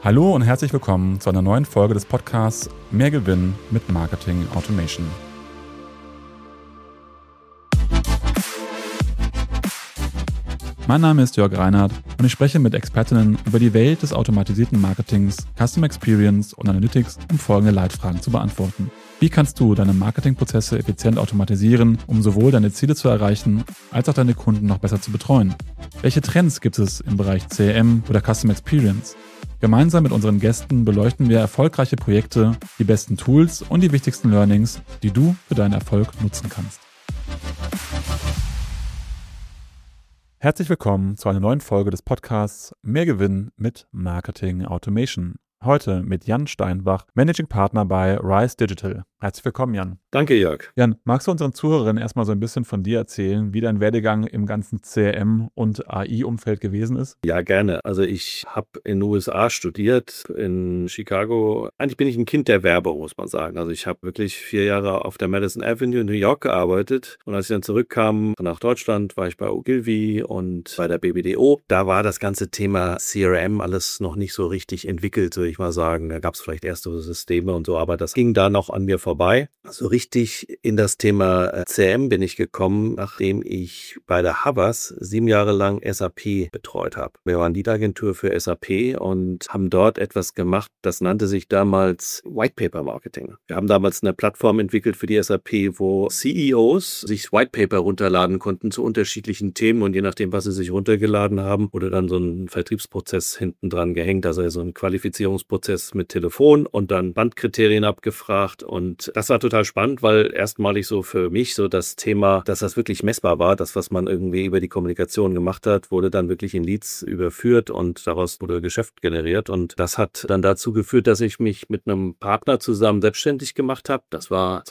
Hallo und herzlich willkommen zu einer neuen Folge des Podcasts Mehr Gewinn mit Marketing Automation. Mein Name ist Jörg Reinhardt und ich spreche mit Expertinnen über die Welt des automatisierten Marketings, Customer Experience und Analytics, um folgende Leitfragen zu beantworten. Wie kannst du deine Marketingprozesse effizient automatisieren, um sowohl deine Ziele zu erreichen, als auch deine Kunden noch besser zu betreuen? Welche Trends gibt es im Bereich CRM oder Customer Experience? Gemeinsam mit unseren Gästen beleuchten wir erfolgreiche Projekte, die besten Tools und die wichtigsten Learnings, die du für deinen Erfolg nutzen kannst. Herzlich willkommen zu einer neuen Folge des Podcasts Mehr Gewinn mit Marketing Automation. Heute mit Jan Steinbach, Managing Partner bei Rise Digital. Herzlich willkommen, Jan. Danke, Jörg. Jan, magst du unseren Zuhörerinnen erstmal so ein bisschen von dir erzählen, wie dein Werdegang im ganzen CRM- und AI-Umfeld gewesen ist? Ja, gerne. Also ich habe in den USA studiert, in Chicago. Eigentlich bin ich ein Kind der Werbung, muss man sagen. Also ich habe wirklich 4 Jahre auf der Madison Avenue in New York gearbeitet. Und als ich dann zurückkam nach Deutschland, war ich bei Ogilvy und bei der BBDO. Da war das ganze Thema CRM alles noch nicht so richtig entwickelt, würde ich mal sagen. Da gab es vielleicht erste Systeme und so, aber das ging da noch an mir vorbei. So richtig in das Thema CRM bin ich gekommen, nachdem ich bei der Havas 7 Jahre lang SAP betreut habe. Wir waren Lead-Agentur für SAP und haben dort etwas gemacht, das nannte sich damals White Paper Marketing. Wir haben damals eine Plattform entwickelt für die SAP, wo CEOs sich White Paper runterladen konnten zu unterschiedlichen Themen und je nachdem, was sie sich runtergeladen haben, wurde dann so ein Vertriebsprozess hinten dran gehängt, also so ein Qualifizierungsprozess mit Telefon und dann Bandkriterien abgefragt und das war total spannend, weil erstmalig so für mich so das Thema, dass das wirklich messbar war, das, was man irgendwie über die Kommunikation gemacht hat, wurde dann wirklich in Leads überführt und daraus wurde Geschäft generiert und das hat dann dazu geführt, dass ich mich mit einem Partner zusammen selbstständig gemacht habe. Das war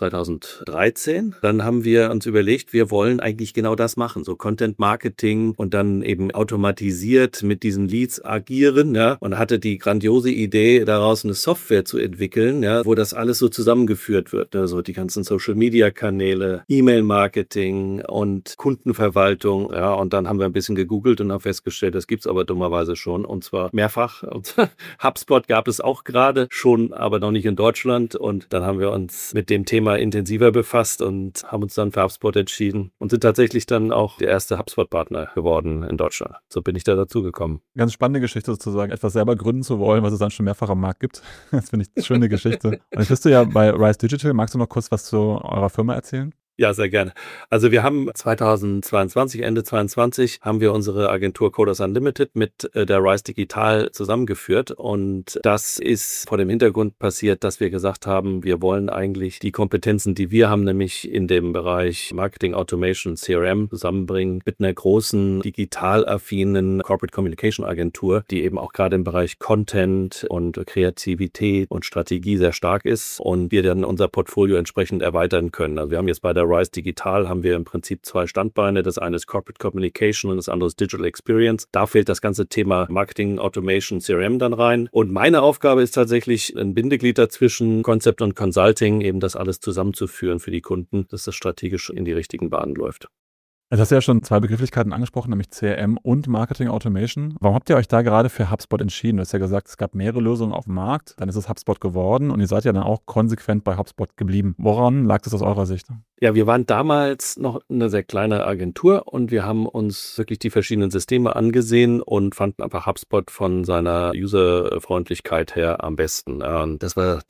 2013. Dann haben wir uns überlegt, wir wollen eigentlich genau das machen, so Content Marketing und dann eben automatisiert mit diesen Leads agieren, ja, und hatte die grandiose Idee, daraus eine Software zu entwickeln, ja, wo das alles so zusammengeführt wird, also die ganzen Social-Media-Kanäle, E-Mail-Marketing und Kundenverwaltung, ja, und dann haben wir ein bisschen gegoogelt und haben festgestellt, das gibt's aber dummerweise schon und zwar mehrfach und HubSpot gab es auch gerade schon, aber noch nicht in Deutschland und dann haben wir uns mit dem Thema intensiver befasst und haben uns dann für HubSpot entschieden und sind tatsächlich dann auch der erste HubSpot-Partner geworden in Deutschland. So bin ich da dazu gekommen. Ganz spannende Geschichte sozusagen, etwas selber gründen zu wollen, was es dann schon mehrfach am Markt gibt. Das finde ich eine schöne Geschichte. Und jetzt bist du ja bei Rise Digital. Magst du noch kurz was zu eurer Firma erzählen? Ja, sehr gerne. Also wir haben 2022, Ende 22, haben wir unsere Agentur Coders Unlimited mit der Rise Digital zusammengeführt und das ist vor dem Hintergrund passiert, dass wir gesagt haben, wir wollen eigentlich die Kompetenzen, die wir haben, nämlich in dem Bereich Marketing Automation, CRM zusammenbringen mit einer großen digital affinen Corporate Communication Agentur, die eben auch gerade im Bereich Content und Kreativität und Strategie sehr stark ist und wir dann unser Portfolio entsprechend erweitern können. Also wir haben jetzt bei der Rise Digital haben wir im Prinzip 2 Standbeine. Das eine ist Corporate Communication und das andere ist Digital Experience. Da fällt das ganze Thema Marketing, Automation, CRM dann rein. Und meine Aufgabe ist tatsächlich ein Bindeglied dazwischen Concept und Consulting, eben das alles zusammenzuführen für die Kunden, dass das strategisch in die richtigen Bahnen läuft. Jetzt hast du ja schon 2 Begrifflichkeiten angesprochen, nämlich CRM und Marketing Automation. Warum habt ihr euch da gerade für HubSpot entschieden? Du hast ja gesagt, es gab mehrere Lösungen auf dem Markt. Dann ist es HubSpot geworden und ihr seid ja dann auch konsequent bei HubSpot geblieben. Woran lag das aus eurer Sicht? Ja, wir waren damals noch eine sehr kleine Agentur und wir haben uns wirklich die verschiedenen Systeme angesehen und fanden einfach HubSpot von seiner Userfreundlichkeit her am besten. Und das war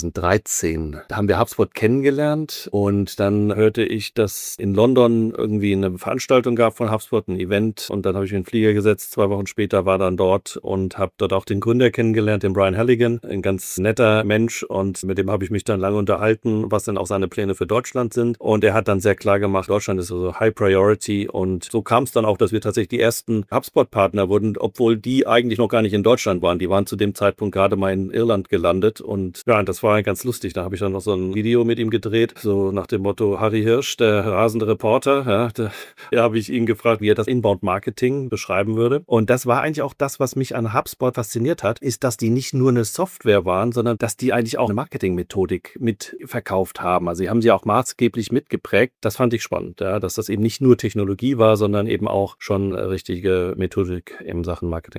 2013. Da haben wir HubSpot kennengelernt und dann hörte ich, dass in London irgendwie eine Veranstaltung gab von HubSpot, ein Event und dann habe ich mich in den Flieger gesetzt. 2 Wochen später war dann dort und habe dort auch den Gründer kennengelernt, den Brian Halligan, ein ganz netter Mensch und mit dem habe ich mich dann lange unterhalten, was denn auch seine Pläne für Deutschland sind. Und er hat dann sehr klar gemacht, Deutschland ist also High Priority und so kam es dann auch, dass wir tatsächlich die ersten HubSpot-Partner wurden, obwohl die eigentlich noch gar nicht in Deutschland waren. Die waren zu dem Zeitpunkt gerade mal in Irland gelandet und ja, das war ganz lustig. Da habe ich dann noch so ein Video mit ihm gedreht, so nach dem Motto Harry Hirsch, der rasende Reporter. Ja, habe ich ihn gefragt, wie er das Inbound-Marketing beschreiben würde. Und das war eigentlich auch das, was mich an HubSpot fasziniert hat, ist, dass die nicht nur eine Software waren, sondern dass die eigentlich auch eine Marketingmethodik mitverkauft haben. Also sie haben sie auch maßgeblich mitgeprägt. Das fand ich spannend, ja, dass das eben nicht nur Technologie war, sondern eben auch schon richtige Methodik in Sachen Marketing.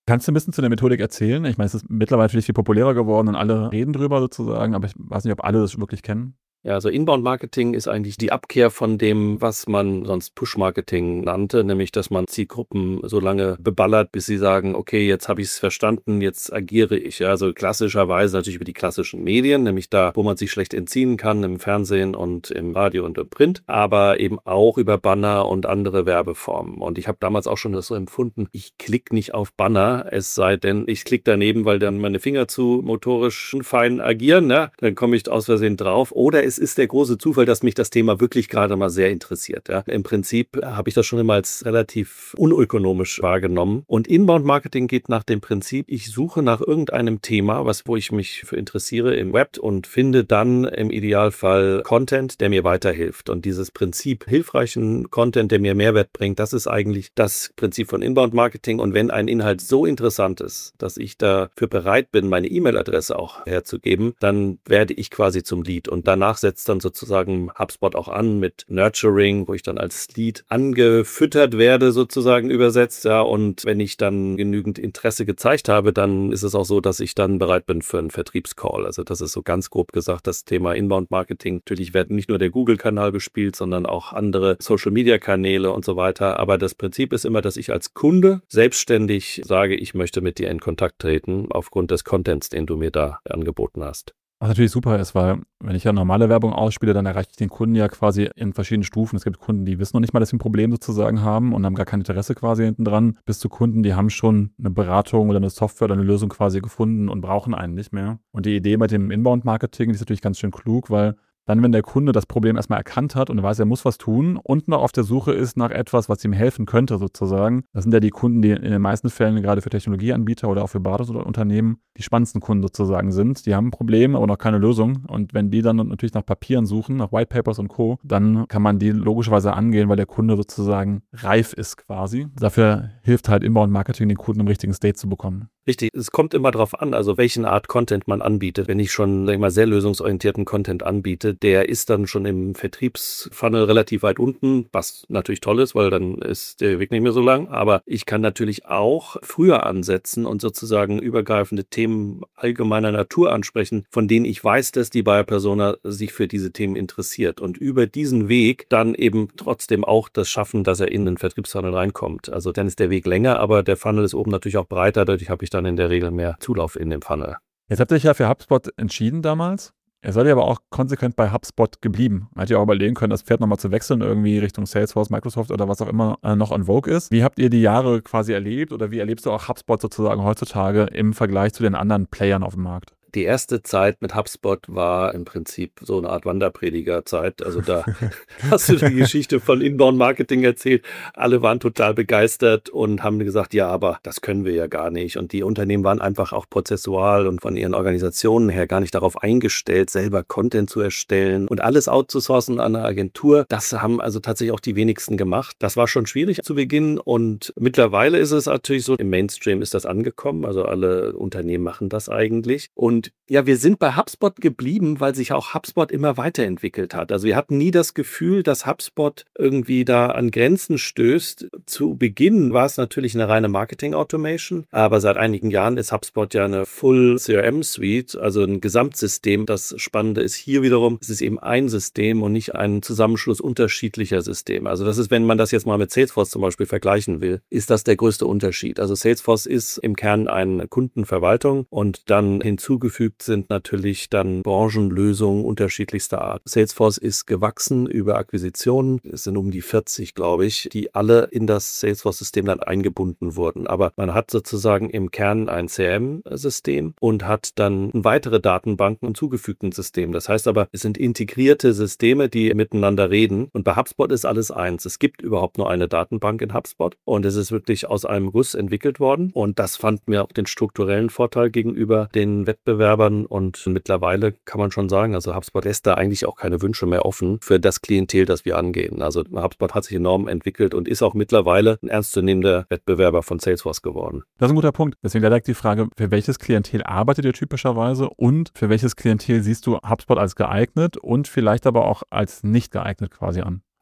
Kannst du ein bisschen zu der Methodik erzählen? Ich meine, es ist mittlerweile natürlich viel populärer geworden und alle reden drüber sozusagen, aber ich weiß nicht, ob alle das wirklich kennen. Ja, also Inbound-Marketing ist eigentlich die Abkehr von dem, was man sonst Push-Marketing nannte, nämlich dass man Zielgruppen so lange beballert, bis sie sagen, okay, jetzt habe ich es verstanden, jetzt agiere ich. Ja, also klassischerweise natürlich über die klassischen Medien, nämlich da, wo man sich schlecht entziehen kann, im Fernsehen und im Radio und im Print, aber eben auch über Banner und andere Werbeformen. Und ich habe damals auch schon das so empfunden, ich klicke nicht auf Banner, es sei denn, ich klicke daneben, weil dann meine Finger zu motorisch fein agieren, ne? Dann komme ich aus Versehen drauf. Oder es ist der große Zufall, dass mich das Thema wirklich gerade mal sehr interessiert. Ja. Im Prinzip habe ich das schon immer als relativ unökonomisch wahrgenommen. Und Inbound-Marketing geht nach dem Prinzip, ich suche nach irgendeinem Thema, wo ich mich für interessiere im Web und finde dann im Idealfall Content, der mir weiterhilft. Und dieses Prinzip hilfreichen Content, der mir Mehrwert bringt, das ist eigentlich das Prinzip von Inbound-Marketing. Und wenn ein Inhalt so interessant ist, dass ich dafür bereit bin, meine E-Mail-Adresse auch herzugeben, dann werde ich quasi zum Lead. Und danach setzt dann sozusagen HubSpot auch an mit Nurturing, wo ich dann als Lead angefüttert werde, sozusagen übersetzt. Ja, und wenn ich dann genügend Interesse gezeigt habe, dann ist es auch so, dass ich dann bereit bin für einen Vertriebscall. Also das ist so ganz grob gesagt das Thema Inbound-Marketing. Natürlich wird nicht nur der Google-Kanal bespielt, sondern auch andere Social-Media-Kanäle und so weiter. Aber das Prinzip ist immer, dass ich als Kunde selbstständig sage, ich möchte mit dir in Kontakt treten, aufgrund des Contents, den du mir da angeboten hast. Was natürlich super ist, weil wenn ich ja normale Werbung ausspiele, dann erreiche ich den Kunden ja quasi in verschiedenen Stufen. Es gibt Kunden, die wissen noch nicht mal, dass sie ein Problem sozusagen haben und haben gar kein Interesse quasi hinten dran, bis zu Kunden, die haben schon eine Beratung oder eine Software oder eine Lösung quasi gefunden und brauchen einen nicht mehr. Und die Idee mit dem Inbound-Marketing ist natürlich ganz schön klug, weil dann, wenn der Kunde das Problem erstmal erkannt hat und weiß, er muss was tun und noch auf der Suche ist nach etwas, was ihm helfen könnte sozusagen. Das sind ja die Kunden, die in den meisten Fällen gerade für Technologieanbieter oder auch für Beratungsunternehmen die spannendsten Kunden sozusagen sind. Die haben ein Problem, aber noch keine Lösung. Und wenn die dann natürlich nach Papieren suchen, nach White Papers und Co., dann kann man die logischerweise angehen, weil der Kunde sozusagen reif ist quasi. Dafür hilft halt Inbound-Marketing, den Kunden im richtigen State zu bekommen. Richtig, es kommt immer darauf an, also welchen Art Content man anbietet. Wenn ich schon, sag ich mal, sehr lösungsorientierten Content anbiete, der ist dann schon im Vertriebsfunnel relativ weit unten, was natürlich toll ist, weil dann ist der Weg nicht mehr so lang. Aber ich kann natürlich auch früher ansetzen und sozusagen übergreifende Themen allgemeiner Natur ansprechen, von denen ich weiß, dass die Buyer-Persona sich für diese Themen interessiert. Und über diesen Weg dann eben trotzdem auch das schaffen, dass er in den Vertriebsfunnel reinkommt. Also dann ist der Weg länger, aber der Funnel ist oben natürlich auch breiter, dadurch habe ich dann in der Regel mehr Zulauf in dem Funnel. Jetzt habt ihr euch ja für HubSpot entschieden damals. Ihr seid ja aber auch konsequent bei HubSpot geblieben. Man hätte ja auch überlegen können, das Pferd nochmal zu wechseln, irgendwie Richtung Salesforce, Microsoft oder was auch immer noch on vogue ist. Wie habt ihr die Jahre quasi erlebt oder wie erlebst du auch HubSpot sozusagen heutzutage im Vergleich zu den anderen Playern auf dem Markt? Die erste Zeit mit HubSpot war im Prinzip so eine Art Wanderpredigerzeit. Also da hast du die Geschichte von Inbound-Marketing erzählt. Alle waren total begeistert und haben gesagt, ja, aber das können wir ja gar nicht. Und die Unternehmen waren einfach auch prozessual und von ihren Organisationen her gar nicht darauf eingestellt, selber Content zu erstellen und alles outzusourcen an eine Agentur. Das haben also tatsächlich auch die wenigsten gemacht. Das war schon schwierig zu Beginn und mittlerweile ist es natürlich so, im Mainstream ist das angekommen. Also alle Unternehmen machen das eigentlich. Und ja, wir sind bei HubSpot geblieben, weil sich auch HubSpot immer weiterentwickelt hat. Also wir hatten nie das Gefühl, dass HubSpot irgendwie da an Grenzen stößt. Zu Beginn war es natürlich eine reine Marketing-Automation, aber seit einigen Jahren ist HubSpot ja eine Full CRM-Suite, also ein Gesamtsystem. Das Spannende ist hier wiederum, es ist eben ein System und nicht ein Zusammenschluss unterschiedlicher Systeme. Also das ist, wenn man das jetzt mal mit Salesforce zum Beispiel vergleichen will, ist das der größte Unterschied. Also Salesforce ist im Kern eine Kundenverwaltung und dann hinzugefügt sind natürlich dann Branchenlösungen unterschiedlichster Art. Salesforce ist gewachsen über Akquisitionen. Es sind um die 40, glaube ich, die alle in das Salesforce-System dann eingebunden wurden. Aber man hat sozusagen im Kern ein CRM-System und hat dann weitere Datenbanken im zugefügten System. Das heißt aber, es sind integrierte Systeme, die miteinander reden. Und bei HubSpot ist alles eins. Es gibt überhaupt nur eine Datenbank in HubSpot und es ist wirklich aus einem Guss entwickelt worden. Und das fand mir auch den strukturellen Vorteil gegenüber den Wettbewerbern. Und mittlerweile kann man schon sagen, also HubSpot lässt da eigentlich auch keine Wünsche mehr offen für das Klientel, das wir angehen. Also HubSpot hat sich enorm entwickelt und ist auch mittlerweile ein ernstzunehmender Wettbewerber von Salesforce geworden. Das ist ein guter Punkt. Deswegen direkt die Frage, für welches Klientel arbeitet ihr typischerweise und für welches Klientel siehst du HubSpot als geeignet und vielleicht aber auch als nicht geeignet quasi an?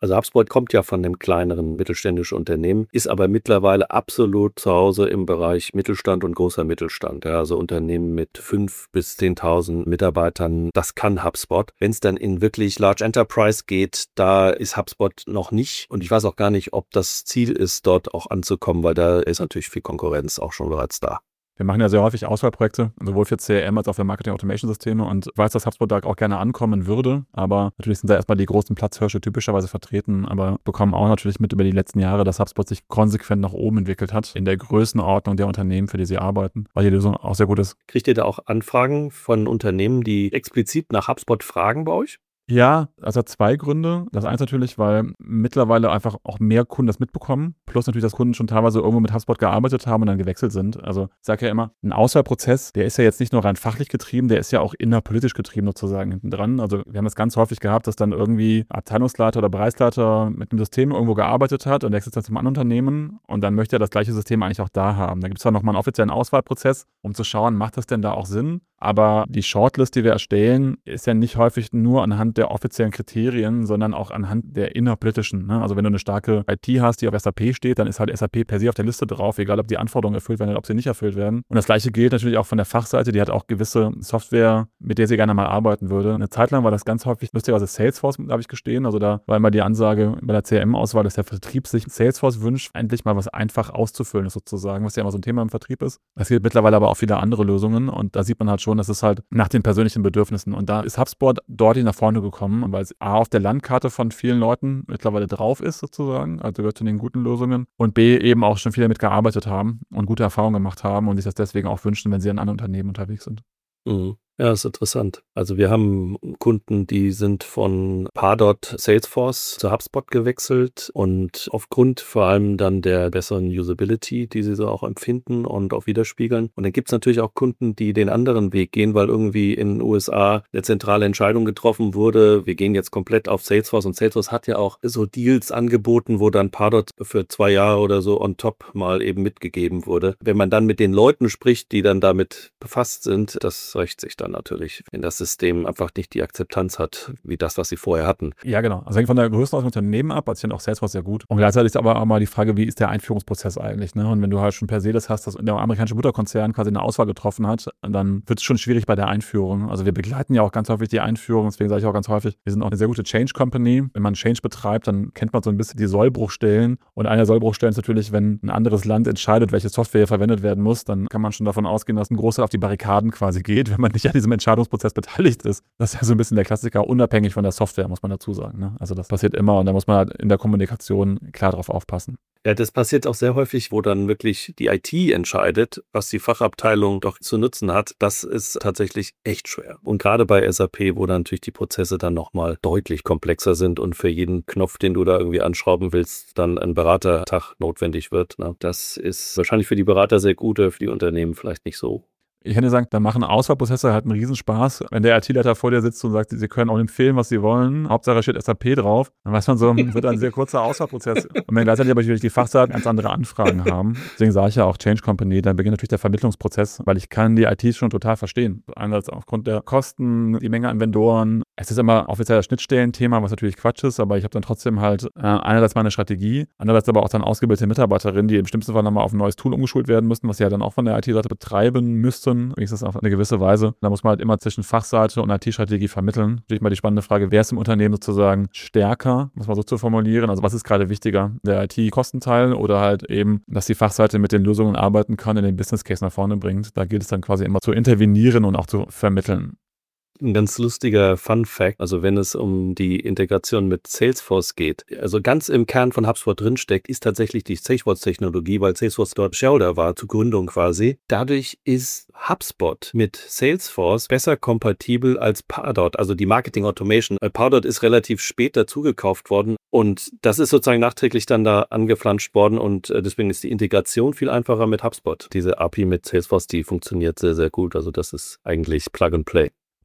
Also HubSpot kommt ja von einem kleineren mittelständischen Unternehmen, ist aber mittlerweile absolut zu Hause im Bereich Mittelstand und großer Mittelstand. Ja, also Unternehmen mit 5.000 bis 10.000 Mitarbeitern, das kann HubSpot. Wenn es dann in wirklich Large Enterprise geht, da ist HubSpot noch nicht. Und ich weiß auch gar nicht, ob das Ziel ist, dort auch anzukommen, weil da ist natürlich viel Konkurrenz auch schon bereits da. Wir machen ja sehr häufig Auswahlprojekte, sowohl für CRM als auch für Marketing-Automation-Systeme und ich weiß, dass HubSpot da auch gerne ankommen würde, aber natürlich sind da erstmal die großen Platzhirsche typischerweise vertreten, aber bekommen auch natürlich mit über die letzten Jahre, dass HubSpot sich konsequent nach oben entwickelt hat in der Größenordnung der Unternehmen, für die sie arbeiten, weil die Lösung auch sehr gut ist. Kriegt ihr da auch Anfragen von Unternehmen, die explizit nach HubSpot fragen bei euch? Ja, also hat zwei Gründe. Das eins natürlich, weil mittlerweile einfach auch mehr Kunden das mitbekommen. Plus natürlich, dass Kunden schon teilweise irgendwo mit HubSpot gearbeitet haben und dann gewechselt sind. Also ich sage ja immer, ein Auswahlprozess, der ist ja jetzt nicht nur rein fachlich getrieben, der ist ja auch innerpolitisch getrieben sozusagen hinten dran. Also wir haben das ganz häufig gehabt, dass dann irgendwie Abteilungsleiter oder Bereichsleiter mit einem System irgendwo gearbeitet hat und wechselt dann zum anderen Unternehmen und dann möchte er das gleiche System eigentlich auch da haben. Da gibt es zwar nochmal einen offiziellen Auswahlprozess, um zu schauen, macht das denn da auch Sinn? Aber die Shortlist, die wir erstellen, ist ja nicht häufig nur anhand der offiziellen Kriterien, sondern auch anhand der innerpolitischen. Ne? Also wenn du eine starke IT hast, die auf SAP steht, dann ist halt SAP per se auf der Liste drauf, egal ob die Anforderungen erfüllt werden oder ob sie nicht erfüllt werden. Und das Gleiche gilt natürlich auch von der Fachseite, die hat auch gewisse Software, mit der sie gerne mal arbeiten würde. Eine Zeit lang war das ganz häufig, lustigerweise Salesforce, habe ich gestehen. Also da war immer die Ansage bei der CRM-Auswahl, dass der Vertrieb sich Salesforce wünscht, endlich mal was einfach auszufüllen ist sozusagen, was ja immer so ein Thema im Vertrieb ist. Es gibt mittlerweile aber auch viele andere Lösungen und da sieht man halt schon, das ist halt nach den persönlichen Bedürfnissen. Und da ist HubSpot deutlich nach vorne gekommen, weil es A auf der Landkarte von vielen Leuten mittlerweile drauf ist sozusagen, also gehört zu den guten Lösungen und B eben auch schon viele damit gearbeitet haben und gute Erfahrungen gemacht haben und sich das deswegen auch wünschen, wenn sie in anderen Unternehmen unterwegs sind. Mhm. Ja, ist interessant. Also wir haben Kunden, die sind von Pardot Salesforce zu HubSpot gewechselt und aufgrund vor allem dann der besseren Usability, die sie so auch empfinden und auch widerspiegeln. Und dann gibt es natürlich auch Kunden, die den anderen Weg gehen, weil irgendwie in den USA eine zentrale Entscheidung getroffen wurde. Wir gehen jetzt komplett auf Salesforce und Salesforce hat ja auch so Deals angeboten, wo dann Pardot für 2 Jahre oder so on top mal eben mitgegeben wurde. Wenn man dann mit den Leuten spricht, die dann damit befasst sind, das rächt sich dann natürlich, wenn das System einfach nicht die Akzeptanz hat, wie das, was sie vorher hatten. Ja, genau. Also hängt von der Größenordnung des Unternehmen ab, also ich finde auch Salesforce sehr gut. Und gleichzeitig ist aber auch mal die Frage, wie ist der Einführungsprozess eigentlich? Ne? Und wenn du halt schon per se das hast, dass der amerikanische Mutterkonzern quasi eine Auswahl getroffen hat, dann wird es schon schwierig bei der Einführung. Also wir begleiten ja auch ganz häufig die Einführung, deswegen sage ich auch ganz häufig, wir sind auch eine sehr gute Change Company. Wenn man Change betreibt, dann kennt man so ein bisschen die Sollbruchstellen. Und eine der Sollbruchstellen ist natürlich, wenn ein anderes Land entscheidet, welche Software verwendet werden muss, dann kann man schon davon ausgehen, dass ein Großteil auf die Barrikaden quasi geht, wenn man nicht an diesem Entscheidungsprozess beteiligt ist. Das ist ja so ein bisschen der Klassiker, unabhängig von der Software, muss man dazu sagen. Ne? Also das passiert immer und da muss man halt in der Kommunikation klar drauf aufpassen. Ja, das passiert auch sehr häufig, wo dann wirklich die IT entscheidet, was die Fachabteilung doch zu nutzen hat. Das ist tatsächlich echt schwer. Und gerade bei SAP, wo dann natürlich die Prozesse dann nochmal deutlich komplexer sind und für jeden Knopf, den du da irgendwie anschrauben willst, dann ein Beratertag notwendig wird. Ne? Das ist wahrscheinlich für die Berater sehr gut, für die Unternehmen vielleicht nicht so. Ich kann dir sagen, da machen Auswahlprozesse halt einen Riesenspaß. Wenn der IT-Leiter vor dir sitzt und sagt, sie können auch empfehlen, was sie wollen, Hauptsache steht SAP drauf, dann weiß man so, wird ein sehr kurzer Auswahlprozess. Und wenn gleichzeitig aber natürlich die Fachseiten ganz andere Anfragen haben, deswegen sage ich ja auch Change Company, dann beginnt natürlich der Vermittlungsprozess, weil ich kann die IT schon total verstehen. Einerseits aufgrund der Kosten, die Menge an Vendoren. Es ist immer offiziell das Schnittstellenthema, was natürlich Quatsch ist, aber ich habe dann trotzdem halt einerseits meine Strategie, andererseits aber auch dann ausgebildete Mitarbeiterinnen, die im schlimmsten Fall nochmal auf ein neues Tool umgeschult werden müssen, was sie ja dann auch von der IT-Seite betreiben müssten. Wenigstens auf eine gewisse Weise. Da muss man halt immer zwischen Fachseite und IT-Strategie vermitteln. Natürlich mal die spannende Frage, wer ist im Unternehmen sozusagen stärker, muss man so zu formulieren. Also was ist gerade wichtiger, der IT-Kostenteil oder halt eben, dass die Fachseite mit den Lösungen arbeiten kann, in den Business Case nach vorne bringt. Da gilt es dann quasi immer zu intervenieren und auch zu vermitteln. Ein ganz lustiger Fun-Fact, also wenn es um die Integration mit Salesforce geht, also ganz im Kern von HubSpot drinsteckt, ist tatsächlich die Salesforce-Technologie, weil Salesforce dort Shareholder war, zur Gründung quasi. Dadurch ist HubSpot mit Salesforce besser kompatibel als Pardot, also die Marketing Automation. Pardot ist relativ spät dazugekauft worden und das ist sozusagen nachträglich dann da angeflanscht worden und deswegen ist die Integration viel einfacher mit HubSpot. Diese API mit Salesforce, die funktioniert sehr, sehr gut, also das ist eigentlich Plug and Play.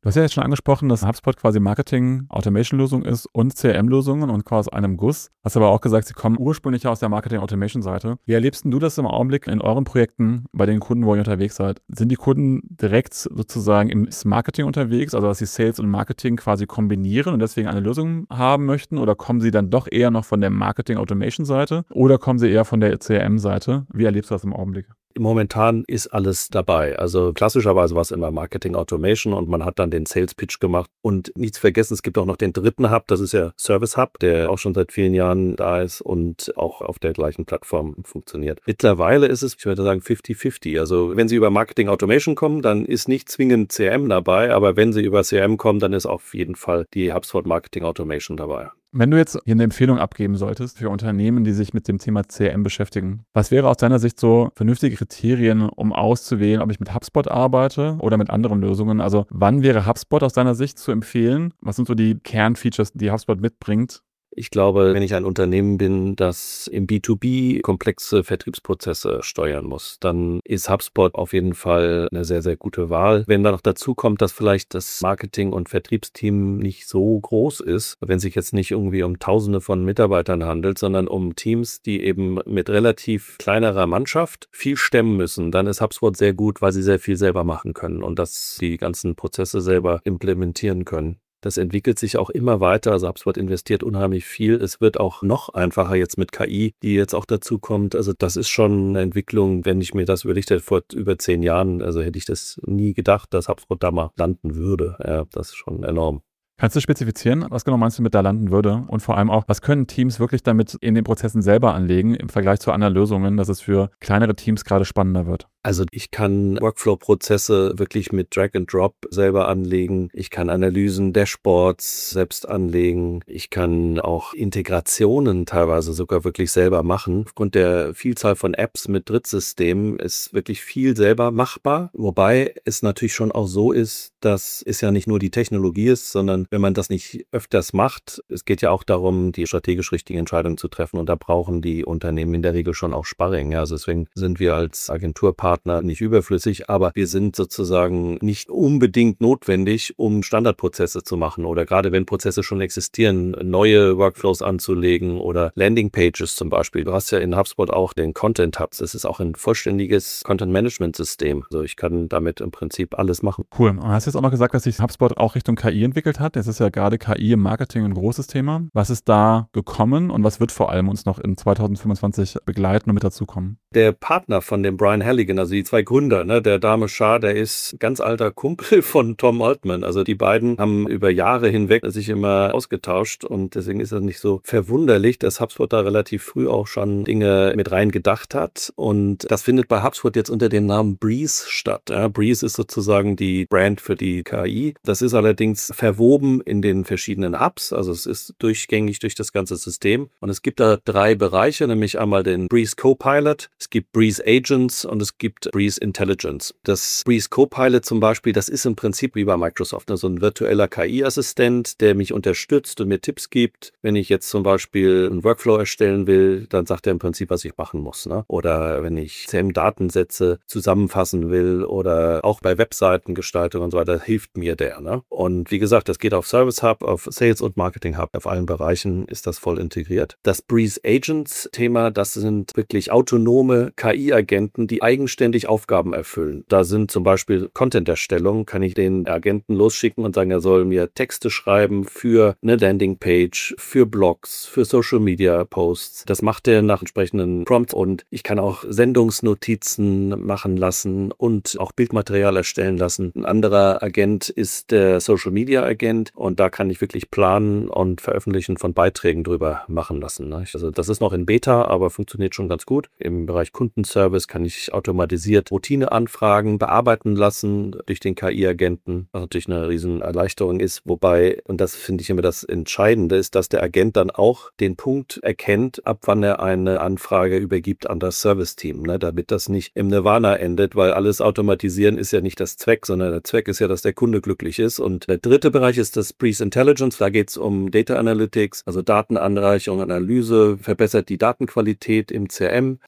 Du hast ja jetzt schon angesprochen, dass HubSpot quasi Marketing-Automation-Lösung ist und CRM-Lösungen und quasi aus einem Guss. Hast aber auch gesagt, sie kommen ursprünglich aus der Marketing-Automation-Seite. Wie erlebst denn du das im Augenblick in euren Projekten bei den Kunden, wo ihr unterwegs seid? Sind die Kunden direkt sozusagen im Marketing unterwegs, also dass sie Sales und Marketing quasi kombinieren und deswegen eine Lösung haben möchten? Oder kommen sie dann doch eher noch von der Marketing-Automation-Seite oder kommen sie eher von der CRM-Seite? Wie erlebst du das im Augenblick? Momentan ist alles dabei. Also klassischerweise war es immer Marketing Automation und man hat dann den Sales Pitch gemacht. Und nichts vergessen, es gibt auch noch den dritten Hub, das ist ja Service Hub, der auch schon seit vielen Jahren da ist und auch auf der gleichen Plattform funktioniert. Mittlerweile ist es, ich würde sagen, 50-50. Also wenn Sie über Marketing Automation kommen, dann ist nicht zwingend CRM dabei, aber wenn Sie über CRM kommen, dann ist auf jeden Fall die HubSpot Marketing Automation dabei. Wenn du jetzt hier eine Empfehlung abgeben solltest für Unternehmen, die sich mit dem Thema CRM beschäftigen, was wäre aus deiner Sicht so vernünftige Kriterien, um auszuwählen, ob ich mit HubSpot arbeite oder mit anderen Lösungen? Also wann wäre HubSpot aus deiner Sicht zu empfehlen? Was sind so die Kernfeatures, die HubSpot mitbringt? Ich glaube, wenn ich ein Unternehmen bin, das im B2B komplexe Vertriebsprozesse steuern muss, dann ist HubSpot auf jeden Fall eine sehr, sehr gute Wahl. Wenn da noch dazu kommt, dass vielleicht das Marketing- und Vertriebsteam nicht so groß ist, wenn sich jetzt nicht irgendwie um Tausende von Mitarbeitern handelt, sondern um Teams, die eben mit relativ kleinerer Mannschaft viel stemmen müssen, dann ist HubSpot sehr gut, weil sie sehr viel selber machen können und dass die ganzen Prozesse selber implementieren können. Das entwickelt sich auch immer weiter. Also HubSpot investiert unheimlich viel. Es wird auch noch einfacher jetzt mit KI, die jetzt auch dazu kommt. Also das ist schon eine Entwicklung, wenn ich mir das überlegt hätte vor über 10 Jahren, also hätte ich das nie gedacht, dass HubSpot da mal landen würde. Ja, das ist schon enorm. Kannst du spezifizieren, was genau meinst du mit da landen würde? Und vor allem auch, was können Teams wirklich damit in den Prozessen selber anlegen im Vergleich zu anderen Lösungen, dass es für kleinere Teams gerade spannender wird? Also ich kann Workflow-Prozesse wirklich mit Drag and Drop selber anlegen. Ich kann Analysen, Dashboards selbst anlegen. Ich kann auch Integrationen teilweise sogar wirklich selber machen. Aufgrund der Vielzahl von Apps mit Drittsystemen ist wirklich viel selber machbar. Wobei es natürlich schon auch so ist, dass es ja nicht nur die Technologie ist, sondern wenn man das nicht öfters macht, es geht ja auch darum, die strategisch richtigen Entscheidungen zu treffen. Und da brauchen die Unternehmen in der Regel schon auch Sparring. Ja, also deswegen sind wir als Agenturpartner nicht überflüssig, aber wir sind sozusagen nicht unbedingt notwendig, um Standardprozesse zu machen oder gerade wenn Prozesse schon existieren, neue Workflows anzulegen oder Landingpages zum Beispiel. Du hast ja in HubSpot auch den Content Hubs. Das ist auch ein vollständiges Content-Management-System. Also ich kann damit im Prinzip alles machen. Cool. Und hast jetzt auch noch gesagt, dass sich HubSpot auch Richtung KI entwickelt hat. Jetzt ist ja gerade KI im Marketing ein großes Thema. Was ist da gekommen und was wird vor allem uns noch in 2025 begleiten und mit dazukommen? Der Partner von dem Brian Halligan, also die zwei Gründer, ne, der Dame Shah, der ist ganz alter Kumpel von Tom Altman. Also die beiden haben über Jahre hinweg sich immer ausgetauscht und deswegen ist es nicht so verwunderlich, dass HubSpot da relativ früh auch schon Dinge mit rein gedacht hat. Und das findet bei HubSpot jetzt unter dem Namen Breeze statt. Ja, Breeze ist sozusagen die Brand für die KI. Das ist allerdings verwoben in den verschiedenen Apps. Also es ist durchgängig durch das ganze System. Und es gibt da 3 Bereiche, nämlich einmal den Breeze Copilot, es gibt Breeze Agents und es gibt Breeze Intelligence. Das Breeze Copilot zum Beispiel, das ist im Prinzip wie bei Microsoft, ne? So ein virtueller KI-Assistent, der mich unterstützt und mir Tipps gibt. Wenn ich jetzt zum Beispiel einen Workflow erstellen will, dann sagt er im Prinzip, was ich machen muss. Ne? Oder wenn ich CRM-Datensätze zusammenfassen will oder auch bei Webseitengestaltung und so weiter, hilft mir der. Ne? Und wie gesagt, das geht auf Service Hub, auf Sales und Marketing Hub. Auf allen Bereichen ist das voll integriert. Das Breeze Agents-Thema, das sind wirklich autonome KI-Agenten, die eigenständig Aufgaben erfüllen. Da sind zum Beispiel Content-Erstellung, kann ich den Agenten losschicken und sagen, er soll mir Texte schreiben für eine Landingpage, für Blogs, für Social-Media-Posts. Das macht er nach entsprechenden Prompts und ich kann auch Sendungsnotizen machen lassen und auch Bildmaterial erstellen lassen. Ein anderer Agent ist der Social-Media-Agent und da kann ich wirklich planen und Veröffentlichen von Beiträgen drüber machen lassen. Ne? Also das ist noch in Beta, aber funktioniert schon ganz gut. Im Bereich Kundenservice kann ich automatisiert Routineanfragen bearbeiten lassen durch den KI-Agenten, was natürlich eine riesen Erleichterung ist. Wobei, und das finde ich immer das Entscheidende, ist, dass der Agent dann auch den Punkt erkennt, ab wann er eine Anfrage übergibt an das Service-Team, ne? Damit das nicht im Nirvana endet, weil alles automatisieren ist ja nicht das Zweck, sondern der Zweck ist ja, dass der Kunde glücklich ist. Und der dritte Bereich ist das Breeze Intelligence. Da geht es um Data Analytics, also Datenanreichung, Analyse, verbessert die Datenqualität im CRM.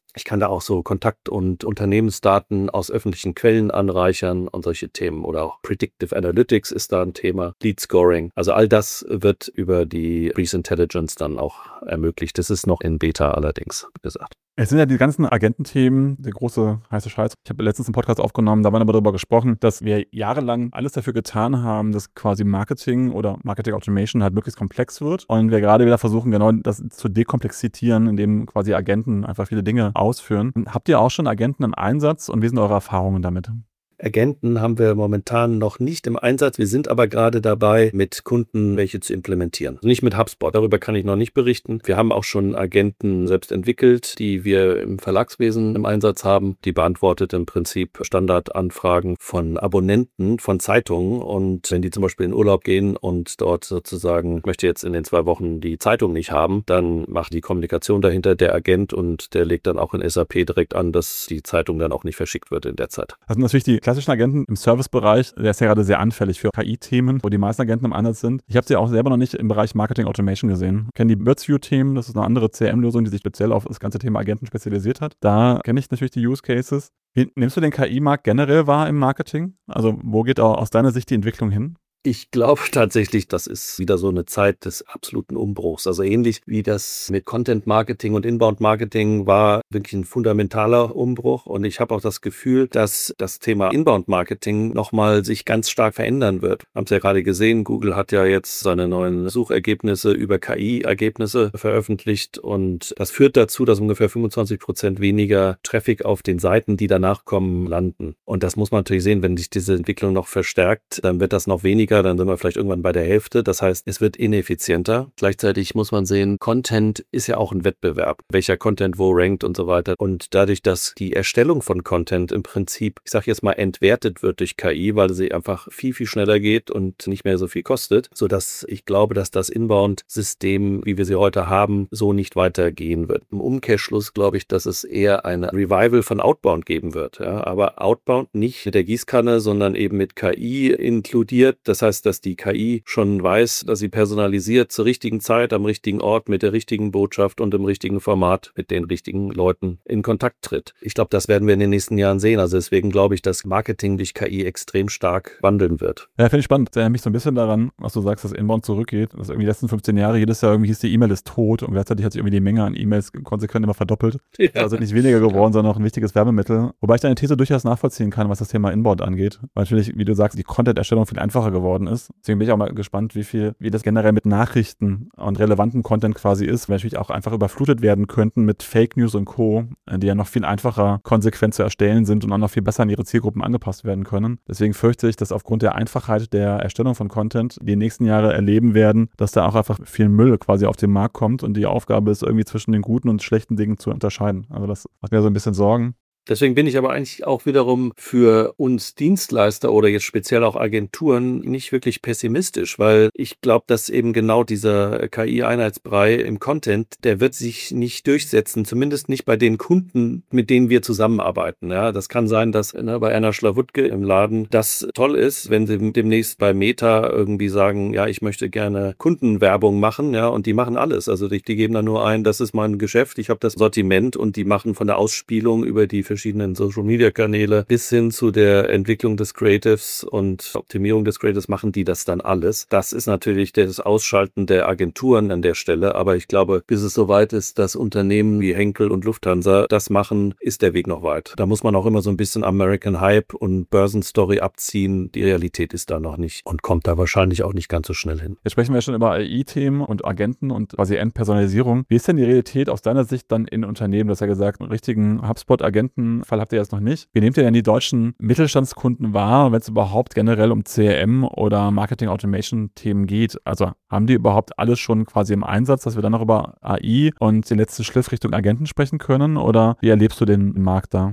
Ich kann da auch so Kontakt- und Unternehmensdaten aus öffentlichen Quellen anreichern und solche Themen. Oder auch Predictive Analytics ist da ein Thema, Lead Scoring. Also all das wird über die Breeze Intelligence dann auch ermöglicht. Das ist noch in Beta allerdings gesagt. Es sind ja die ganzen Agententhemen, der große heiße Scheiß. Ich habe letztens einen Podcast aufgenommen, da waren aber darüber gesprochen, dass wir jahrelang alles dafür getan haben, dass quasi Marketing oder Marketing Automation halt möglichst komplex wird. Und wir gerade wieder versuchen, genau das zu dekomplexieren, indem quasi Agenten einfach viele Dinge ausführen. Habt ihr auch schon Agenten im Einsatz und wie sind eure Erfahrungen damit? Agenten haben wir momentan noch nicht im Einsatz. Wir sind aber gerade dabei, mit Kunden welche zu implementieren. Also nicht mit HubSpot, darüber kann ich noch nicht berichten. Wir haben auch schon Agenten selbst entwickelt, die wir im Verlagswesen im Einsatz haben. Die beantwortet im Prinzip Standardanfragen von Abonnenten von Zeitungen. Und wenn die zum Beispiel in Urlaub gehen und dort sozusagen, ich möchte jetzt in den 2 Wochen die Zeitung nicht haben, dann macht die Kommunikation dahinter der Agent und der legt dann auch in SAP direkt an, dass die Zeitung dann auch nicht verschickt wird in der Zeit. Das sind natürlich die klassischen Agenten im Servicebereich, der ist ja gerade sehr anfällig für KI-Themen, wo die meisten Agenten im Einsatz sind. Ich habe sie auch selber noch nicht im Bereich Marketing Automation gesehen. Ich kenne die Birdview-Themen, das ist eine andere CRM-Lösung, die sich speziell auf das ganze Thema Agenten spezialisiert hat. Da kenne ich natürlich die Use Cases. Wie nimmst du den KI-Markt generell wahr im Marketing? Also wo geht auch aus deiner Sicht die Entwicklung hin? Ich glaube tatsächlich, das ist wieder so eine Zeit des absoluten Umbruchs. Also ähnlich wie das mit Content Marketing und Inbound Marketing war wirklich ein fundamentaler Umbruch. Und ich habe auch das Gefühl, dass das Thema Inbound Marketing nochmal sich ganz stark verändern wird. Haben Sie ja gerade gesehen, Google hat ja jetzt seine neuen Suchergebnisse über KI-Ergebnisse veröffentlicht. Und das führt dazu, dass ungefähr 25% weniger Traffic auf den Seiten, die danach kommen, landen. Und das muss man natürlich sehen, wenn sich diese Entwicklung noch verstärkt, dann wird das noch weniger. Dann sind wir vielleicht irgendwann bei der Hälfte. Das heißt, es wird ineffizienter. Gleichzeitig muss man sehen, Content ist ja auch ein Wettbewerb. Welcher Content wo rankt und so weiter. Und dadurch, dass die Erstellung von Content im Prinzip, ich sage jetzt mal, entwertet wird durch KI, weil sie einfach viel, viel schneller geht und nicht mehr so viel kostet, sodass ich glaube, dass das Inbound-System, wie wir sie heute haben, so nicht weitergehen wird. Im Umkehrschluss glaube ich, dass es eher ein Revival von Outbound geben wird. Ja? Aber Outbound nicht mit der Gießkanne, sondern eben mit KI inkludiert. Das heißt, dass die KI schon weiß, dass sie personalisiert zur richtigen Zeit, am richtigen Ort, mit der richtigen Botschaft und im richtigen Format mit den richtigen Leuten in Kontakt tritt. Ich glaube, das werden wir in den nächsten Jahren sehen. Also deswegen glaube ich, dass Marketing durch KI extrem stark wandeln wird. Ja, finde ich spannend. Das erinnert mich so ein bisschen daran, was du sagst, dass Inbound zurückgeht. Dass irgendwie die letzten 15 Jahre jedes Jahr irgendwie hieß, die E-Mail ist tot und gleichzeitig hat sich irgendwie die Menge an E-Mails konsequent immer verdoppelt. Ja. Also nicht weniger geworden, sondern auch ein wichtiges Werbemittel. Wobei ich deine These durchaus nachvollziehen kann, was das Thema Inbound angeht. Weil natürlich, wie du sagst, die Content-Erstellung viel einfacher geworden ist. Deswegen bin ich auch mal gespannt, wie das generell mit Nachrichten und relevantem Content quasi ist, weil natürlich auch einfach überflutet werden könnten mit Fake News und Co., die ja noch viel einfacher konsequent zu erstellen sind und auch noch viel besser an ihre Zielgruppen angepasst werden können. Deswegen fürchte ich, dass aufgrund der Einfachheit der Erstellung von Content die nächsten Jahre erleben werden, dass da auch einfach viel Müll quasi auf den Markt kommt und die Aufgabe ist, irgendwie zwischen den guten und schlechten Dingen zu unterscheiden. Also das macht mir so ein bisschen Sorgen. Deswegen bin ich aber eigentlich auch wiederum für uns Dienstleister oder jetzt speziell auch Agenturen nicht wirklich pessimistisch, weil ich glaube, dass eben genau dieser KI-Einheitsbrei im Content, der wird sich nicht durchsetzen, zumindest nicht bei den Kunden, mit denen wir zusammenarbeiten. Ja, das kann sein, dass bei Anna Schlawutke im Laden das toll ist, wenn sie demnächst bei Meta irgendwie sagen, ja, ich möchte gerne Kundenwerbung machen, ja, und die machen alles. Also die geben da nur ein, das ist mein Geschäft, ich habe das Sortiment und die machen von der Ausspielung über die verschiedenen Social-Media-Kanäle bis hin zu der Entwicklung des Creatives und Optimierung des Creatives machen die das dann alles. Das ist natürlich das Ausschalten der Agenturen an der Stelle, aber ich glaube, bis es soweit ist, dass Unternehmen wie Henkel und Lufthansa das machen, ist der Weg noch weit. Da muss man auch immer so ein bisschen American Hype und Börsenstory abziehen. Die Realität ist da noch nicht und kommt da wahrscheinlich auch nicht ganz so schnell hin. Jetzt sprechen wir schon über AI-Themen und Agenten und quasi Endpersonalisierung. Wie ist denn die Realität aus deiner Sicht dann in Unternehmen? Du hast ja gesagt, einen richtigen HubSpot-Agenten Fall habt ihr jetzt noch nicht. Wie nehmt ihr denn die deutschen Mittelstandskunden wahr, wenn es überhaupt generell um CRM oder Marketing-Automation-Themen geht? Also haben die überhaupt alles schon quasi im Einsatz, dass wir dann noch über AI und den letzten Schliff Richtung Agenten sprechen können? Oder wie erlebst du den Markt da?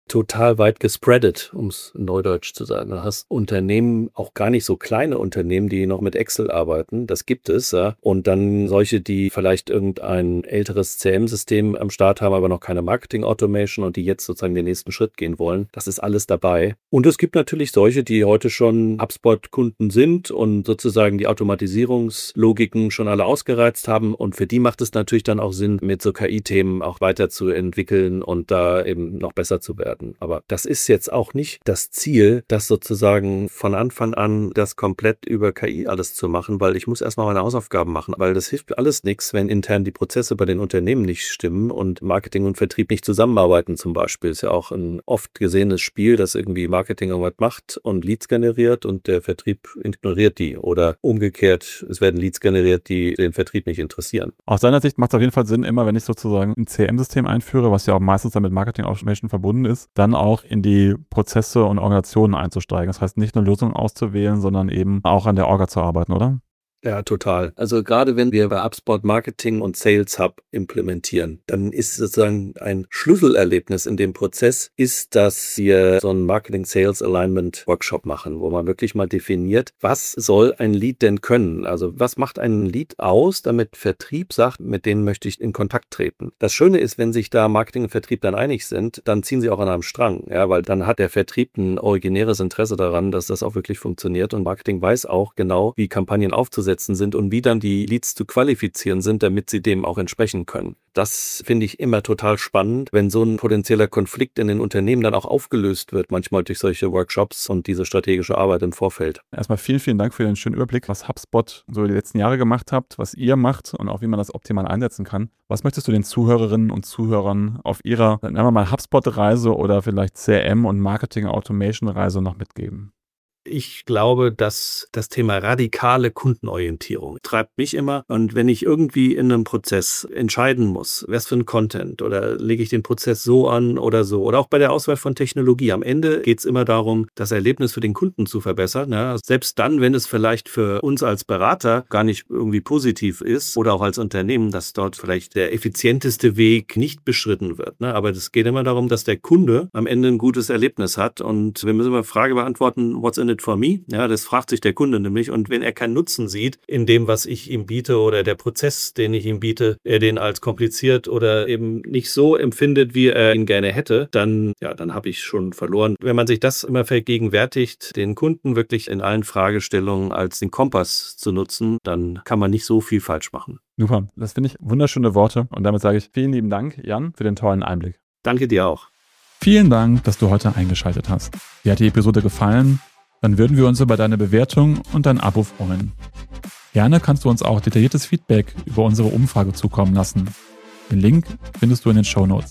total weit gespreadet, um es neudeutsch zu sagen. Du hast Unternehmen, auch gar nicht so kleine Unternehmen, die noch mit Excel arbeiten. Das gibt es. Ja. Und dann solche, die vielleicht irgendein älteres CM-System am Start haben, aber noch keine Marketing-Automation und die jetzt sozusagen den nächsten Schritt gehen wollen. Das ist alles dabei. Und es gibt natürlich solche, die heute schon HubSpot-Kunden sind und sozusagen die Automatisierungslogiken schon alle ausgereizt haben. Und für die macht es natürlich dann auch Sinn, mit so KI-Themen auch weiterzuentwickeln und da eben noch besser zu werden. Aber das ist jetzt auch nicht das Ziel, das sozusagen von Anfang an das komplett über KI alles zu machen, weil ich muss erstmal meine Hausaufgaben machen, weil das hilft alles nichts, wenn intern die Prozesse bei den Unternehmen nicht stimmen und Marketing und Vertrieb nicht zusammenarbeiten zum Beispiel. Ist ja auch ein oft gesehenes Spiel, dass irgendwie Marketing irgendwas macht und Leads generiert und der Vertrieb ignoriert die oder umgekehrt, es werden Leads generiert, die den Vertrieb nicht interessieren. Aus seiner Sicht macht es auf jeden Fall Sinn, immer wenn ich sozusagen ein CRM-System einführe, was ja auch meistens dann mit Marketing Automation verbunden ist, dann auch in die Prozesse und Organisationen einzusteigen. Das heißt, nicht nur Lösungen auszuwählen, sondern eben auch an der Orga zu arbeiten, oder? Ja, total. Also gerade wenn wir bei HubSpot Marketing und Sales Hub implementieren, dann ist sozusagen ein Schlüsselerlebnis in dem Prozess, ist, dass wir so einen Marketing-Sales-Alignment-Workshop machen, wo man wirklich mal definiert, was soll ein Lead denn können? Also was macht ein Lead aus, damit Vertrieb sagt, mit denen möchte ich in Kontakt treten? Das Schöne ist, wenn sich da Marketing und Vertrieb dann einig sind, dann ziehen sie auch an einem Strang, ja, weil dann hat der Vertrieb ein originäres Interesse daran, dass das auch wirklich funktioniert und Marketing weiß auch genau, wie Kampagnen aufzusetzen sind und wie dann die Leads zu qualifizieren sind, damit sie dem auch entsprechen können. Das finde ich immer total spannend, wenn so ein potenzieller Konflikt in den Unternehmen dann auch aufgelöst wird, manchmal durch solche Workshops und diese strategische Arbeit im Vorfeld. Erstmal vielen Dank für den schönen Überblick, was HubSpot so die letzten Jahre gemacht habt, was ihr macht und auch wie man das optimal einsetzen kann. Was möchtest du den Zuhörerinnen und Zuhörern auf ihrer, nennen wir mal HubSpot-Reise oder vielleicht CRM- und Marketing-Automation-Reise noch mitgeben? Ich glaube, dass das Thema radikale Kundenorientierung treibt mich immer. Und wenn ich irgendwie in einem Prozess entscheiden muss, was für ein Content oder lege ich den Prozess so an oder so, oder auch bei der Auswahl von Technologie. Am Ende geht es immer darum, das Erlebnis für den Kunden zu verbessern. Ja, selbst dann, wenn es vielleicht für uns als Berater gar nicht irgendwie positiv ist oder auch als Unternehmen, dass dort vielleicht der effizienteste Weg nicht beschritten wird. Ne? Aber es geht immer darum, dass der Kunde am Ende ein gutes Erlebnis hat. Und wir müssen immer die Frage beantworten, what's in it for me? Ja, das fragt sich der Kunde nämlich. Und wenn er keinen Nutzen sieht in dem, was ich ihm biete oder der Prozess, den ich ihm biete, er den als kompliziert oder eben nicht so empfindet, wie er ihn gerne hätte, dann habe ich schon verloren. Wenn man sich das immer vergegenwärtigt, den Kunden wirklich in allen Fragestellungen als den Kompass zu nutzen, dann kann man nicht so viel falsch machen. Super, das finde ich wunderschöne Worte. Und damit sage ich vielen lieben Dank, Jan, für den tollen Einblick. Danke dir auch. Vielen Dank, dass du heute eingeschaltet hast. Dir hat die Episode gefallen? Dann würden wir uns über deine Bewertung und dein Abo freuen. Gerne kannst du uns auch detailliertes Feedback über unsere Umfrage zukommen lassen. Den Link findest du in den Shownotes.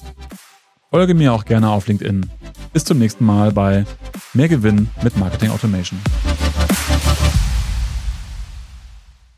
Folge mir auch gerne auf LinkedIn. Bis zum nächsten Mal bei Mehr Gewinn mit Marketing Automation.